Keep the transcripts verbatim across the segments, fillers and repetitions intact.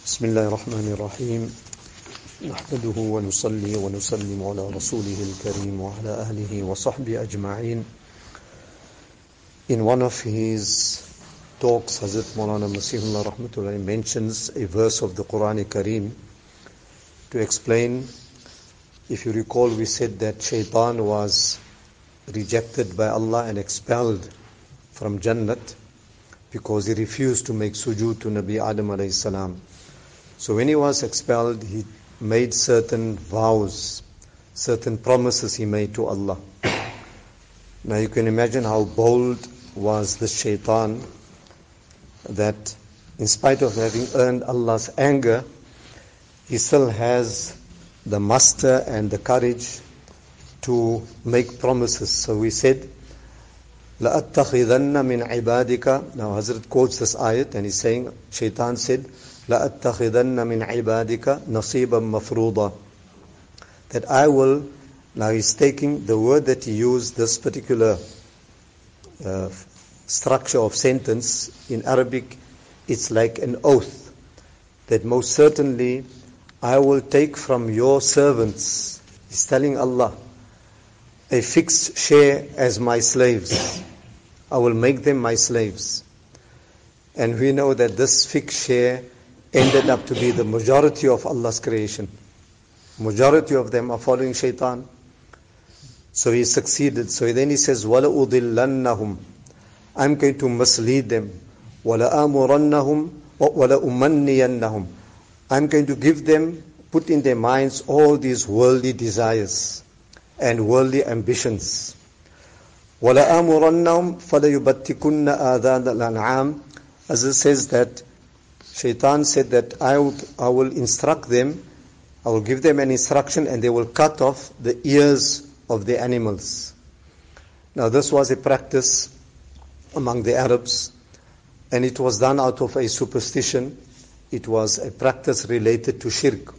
بسم الله الرحمن الرحيم نحمده ونصلي ونسلم على رسوله الكريم وعلى أهله وصحبه أجمعين. In one of his talks, Hazrat Maulana Masihullah Rahmatullah mentions a verse of the Quran Kareem to explain. If you recall, we said that Shaitan was rejected by Allah and expelled from Jannat because he refused to make sujood to Nabi Adam alayhi salam. So when he was expelled, he made certain vows, certain promises he made to Allah. Now you can imagine how bold was the Shaitan, that in spite of having earned Allah's anger, he still has the muster and the courage to make promises. So we said, لَأَتَّخِذَنَّ مِنْ عِبَادِكَ. Now Hazrat quotes this ayat and he's saying, Shaitan said, لَأَتَّخِذَنَّ مِنْ عِبَادِكَ نَصِيبًا مَفْرُوضًا. That I will, now he's taking the word that he used, this particular uh, structure of sentence in Arabic, it's like an oath, that most certainly I will take from your servants, he's telling Allah, a fixed share as my slaves. I will make them my slaves. And we know that this fixed share ended up to be the majority of Allah's creation. Majority of them are following Shaitan. So he succeeded. So then he says, وَلَأُضِلَّنَّهُمْ. I'm going to mislead them. وَلَآمُرَنَّهُمْ وَلَأُمَنِّيَنَّهُمْ. I'm going to give them, put in their minds all these worldly desires and worldly ambitions. وَلَآمُرَنَّهُمْ فَلَيُبَتِّكُنَّ آذَانَ الْأَنْعَامِ. As it says that Shaitan said that I will, I will instruct them, I will give them an instruction and they will cut off the ears of the animals. Now this was a practice among the Arabs, and it was done out of a superstition. It was a practice related to shirk.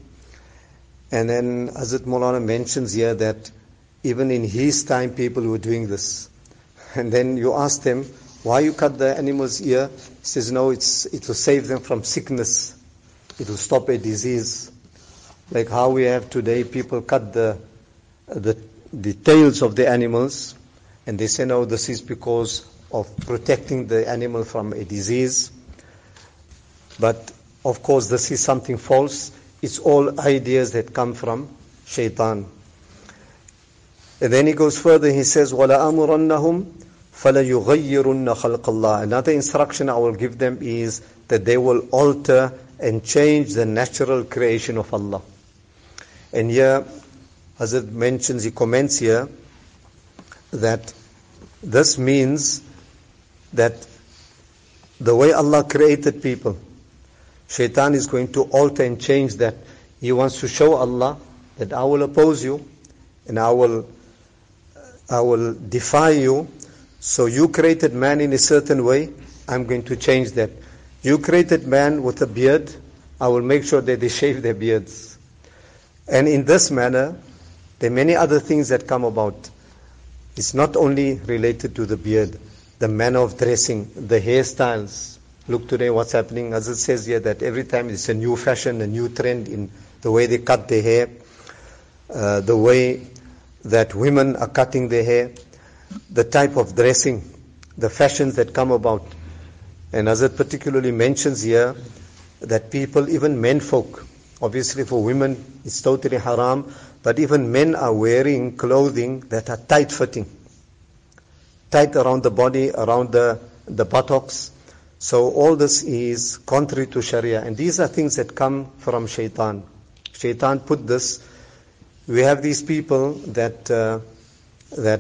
And then Hazrat Maulana mentions here that even in his time people were doing this. And then you ask them, why you cut the animal's ear? He says, no, it's it will save them from sickness. It will stop a disease. Like how we have today, people cut the the the tails of the animals, and they say, no, this is because of protecting the animal from a disease. But of course, this is something false. It's all ideas that come from Shaitan. And then he goes further, he says, وَلَا أَمُرَنَّهُمْ فَلَيُغَيِّرُنَّ خَلْقَ اللَّهِ. Another instruction I will give them is that they will alter and change the natural creation of Allah. And here, as it mentions, he comments here, that this means that the way Allah created people, Shaitan is going to alter and change that. He wants to show Allah that I will oppose you and I will I will defy you. So you created man in a certain way, I'm going to change that. You created man with a beard, I will make sure that they shave their beards. And in this manner, there are many other things that come about. It's not only related to the beard, the manner of dressing, the hairstyles. Look today what's happening, as it says here, that every time it's a new fashion, a new trend in the way they cut their hair, uh, the way that women are cutting their hair, the type of dressing, the fashions that come about. And as it particularly mentions here, that people, even men folk, obviously for women it's totally haram, but even men are wearing clothing that are tight-fitting, tight around the body, around the, the buttocks. So all this is contrary to Sharia, and these are things that come from Shaitan. Shaitan put this. We have these people that uh, that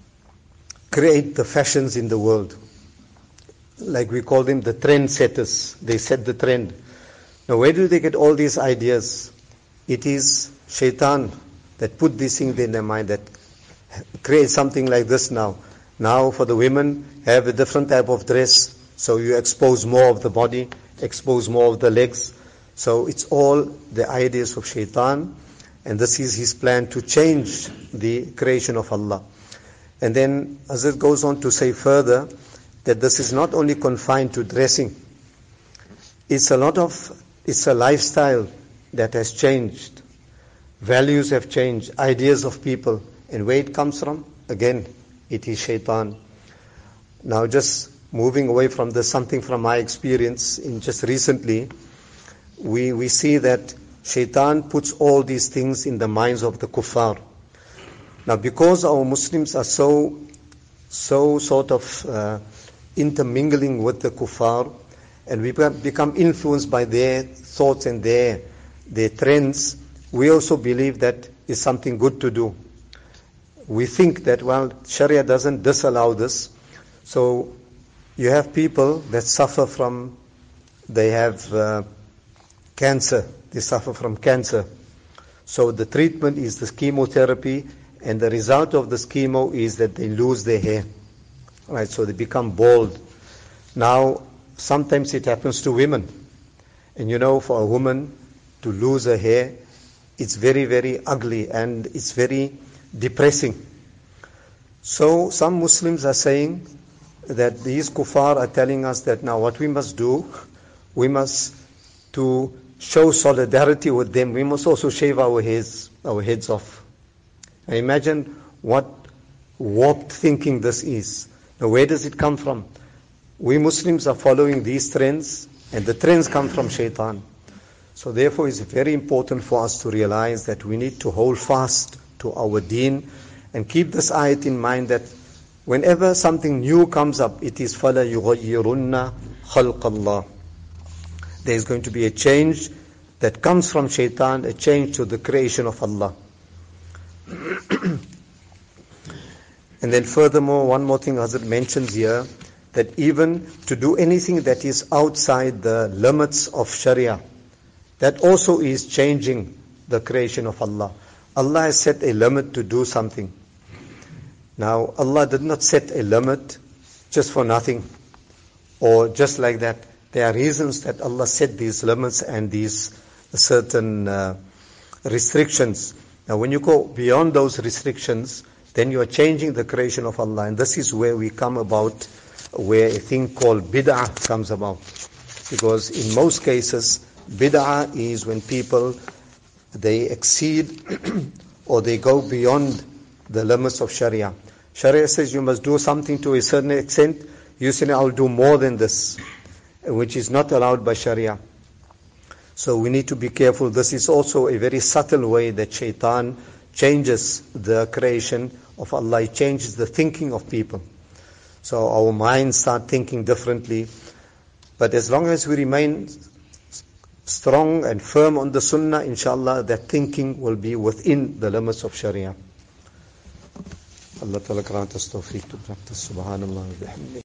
create the fashions in the world. Like we call them the trend setters. They set the trend. Now where do they get all these ideas? It is Shaitan that put these things in their mind, that create something like this now. Now for the women, have a different type of dress. So you expose more of the body, expose more of the legs. So it's all the ideas of Shaitan. And this is his plan to change the creation of Allah. And then as it goes on to say further, that this is not only confined to dressing. It's a lot of it's a lifestyle that has changed. Values have changed, ideas of people. And where it comes from? Again, it is shaitan. Now just moving away from this, something from my experience in just recently, we, we see that shaitan puts all these things in the minds of the kuffar. Now because our Muslims are so, so sort of uh, intermingling with the kuffar, and we become influenced by their thoughts and their, their trends, we also believe that is something good to do. We think that, well, Sharia doesn't disallow this. So you have people that suffer from, they have uh, cancer, they suffer from cancer. So the treatment is the chemotherapy, and the result of this chemo is that they lose their hair. Right, so they become bald. Now, sometimes it happens to women. And you know, for a woman to lose her hair, it's very, very ugly and it's very depressing. So some Muslims are saying that these kuffar are telling us that now what we must do, we must, to show solidarity with them, we must also shave our heads, our heads off. Now imagine what warped thinking this is. Now where does it come from? We Muslims are following these trends, and the trends come from shaitan. So therefore it's very important for us to realize that we need to hold fast to our deen and keep this ayat in mind that whenever something new comes up, it is فَلَا يُغَيِّرُنَّ خَلْقَ اللَّهِ. There is going to be a change that comes from shaitan, a change to the creation of Allah. And then furthermore, one more thing Hazrat mentions here, that even to do anything that is outside the limits of Sharia, that also is changing the creation of Allah. Allah has set a limit to do something. Now, Allah did not set a limit just for nothing, or just like that. There are reasons that Allah set these limits and these certain uh, restrictions. Now, when you go beyond those restrictions, then you are changing the creation of Allah. And this is where we come about, where a thing called bid'ah comes about. Because in most cases, bid'ah is when people, they exceed or they go beyond the limits of Sharia. Sharia says you must do something to a certain extent. You say, I'll do more than this, which is not allowed by Sharia. So we need to be careful. This is also a very subtle way that shaitan changes the creation of Allah. It changes the thinking of people. So our minds start thinking differently. But as long as we remain strong and firm on the sunnah, inshallah, that thinking will be within the limits of Sharia. Allah Ta'ala grant us tawfiq to practice. Subhanallah wa bihamdih.